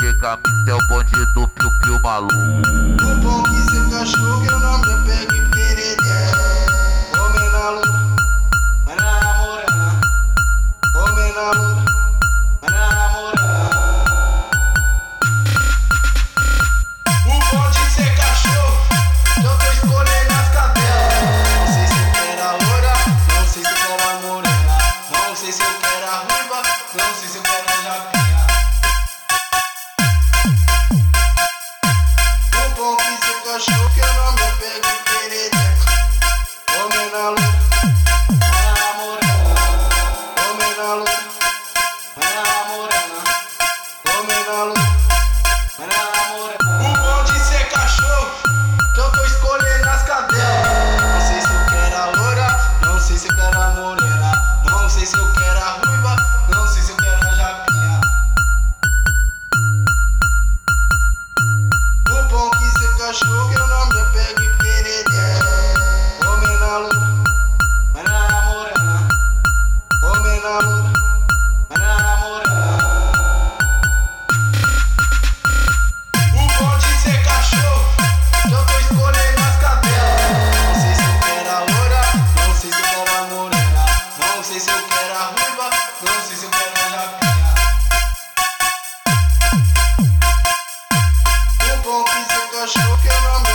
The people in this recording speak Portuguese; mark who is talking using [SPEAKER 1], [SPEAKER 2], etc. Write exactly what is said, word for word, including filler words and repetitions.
[SPEAKER 1] D K Mix é o bonde do piu-piu maluco.
[SPEAKER 2] O bom que seu cachorro eu não me pego e pereré. Come na lua, vai na morena. Come na lua, vai na morena. O bom de ser cachorro que eu tô escolhendo as cadelas. Não sei se eu quero a loura, não sei se eu quero a morena. Não sei se eu quero a ruiva, não sei se eu quero a japinha. O bom que seu cachorro que eu não me pego e perereca. Come na lua, vai na morena. Come na lua, vai na morena. Come na lua, vai na morena. O bom de ser cachorro que eu tô escolhendo as cadelas. Não sei se eu quero a loura, não sei se eu quero a morena. Não sei se eu quero a ruiva, não sei se eu quero a japinha. O bom que seu cachorro que eu não me pego e pereré. Come na lua, vai na morena. Come na lua, vai na morena. O bom de ser cachorro que eu tô escolhendo as cadelas. Não sei se eu quero a loura, não sei se eu quero a morena. Não sei se eu quero a ruiva, não sei se eu quero a japinha. O bom que seu cachorro que eu não me